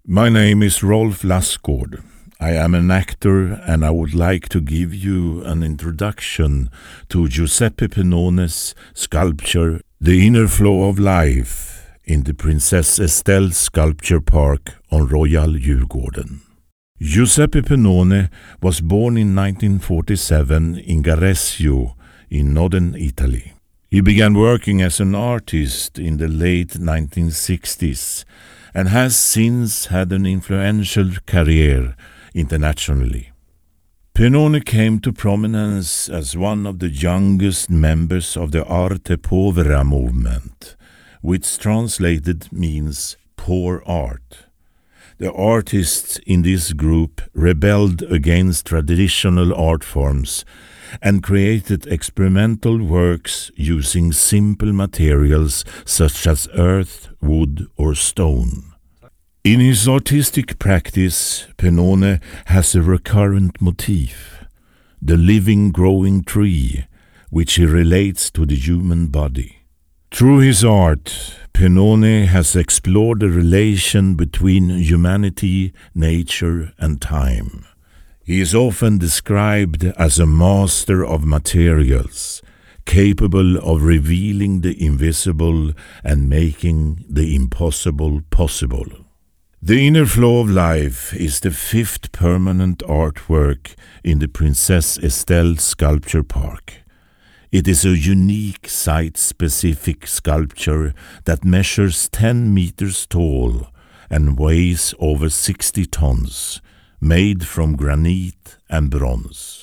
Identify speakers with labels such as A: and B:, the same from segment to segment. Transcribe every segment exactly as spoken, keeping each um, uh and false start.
A: My name is Rolf Lassgård. I am an actor and I would like to give you an introduction to Giuseppe Pennone's sculpture The Inner Flow of Life in the Princess Estelle Sculpture Park on Royal Djurgården. Giuseppe Pennone was born in nineteen forty-seven in Garesio in northern Italy. He began working as an artist in the late nineteen sixties and has since had an influential career internationally. Pennone came to prominence as one of the youngest members of the Arte Povera movement, which translated means poor art. The artists in this group rebelled against traditional art forms and created experimental works using simple materials such as earth, wood, or stone. In his artistic practice, Pennone has a recurrent motif, the living growing tree, which he relates to the human body. Through his art, Pennone has explored the relation between humanity, nature, and time. He is often described as a master of materials, capable of revealing the invisible and making the impossible possible. The Inner Flow of Life is the fifth permanent artwork in the Princess Estelle Sculpture Park. It is a unique site-specific sculpture that measures ten meters tall and weighs over sixty tons, made from granite and bronze.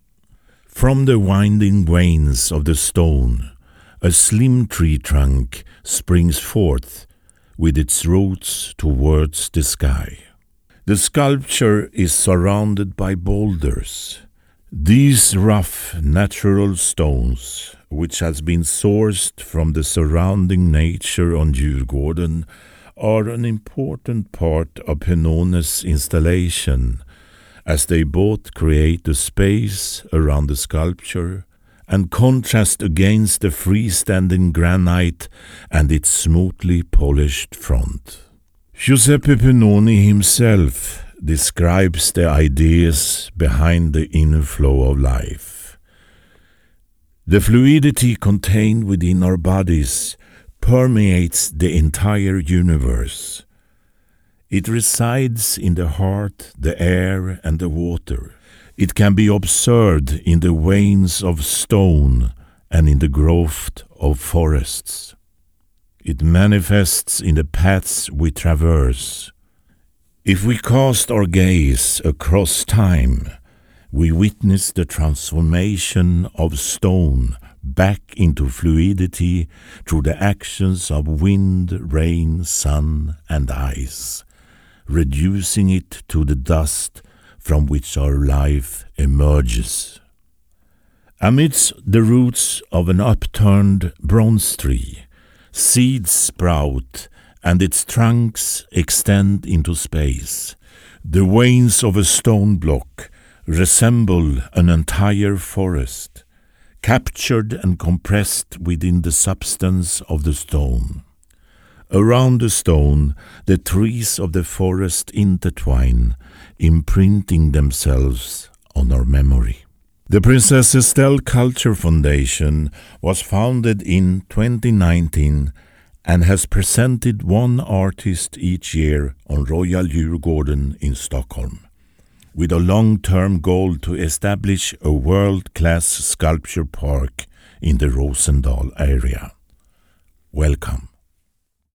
A: From the winding veins of the stone, a slim tree trunk springs forth with its roots towards the sky. The sculpture is surrounded by boulders. These rough natural stones, which has been sourced from the surrounding nature on Djurgården, are an important part of Pennone's installation, as they both create a space around the sculpture and contrast against the freestanding granite and its smoothly polished front. Giuseppe Pennone himself describes the ideas behind the inner flow of life. The fluidity contained within our bodies permeates the entire universe. It resides in the heart, the air, and the water. It can be observed in the veins of stone and in the growth of forests. It manifests in the paths we traverse. If we cast our gaze across time, we witness the transformation of stone back into fluidity through the actions of wind, rain, sun, and ice, reducing it to the dust from which our life emerges. Amidst the roots of an upturned bronze tree, seeds sprout and its trunks extend into space. The veins of a stone block resemble an entire forest, captured and compressed within the substance of the stone. Around the stone, the trees of the forest intertwine, imprinting themselves on our memory. The Princess Estelle Culture Foundation was founded in twenty nineteen and has presented one artist each year on Royal Djurgården in Stockholm, with a long-term goal to establish a world-class sculpture park in the Rosendal area. Welcome.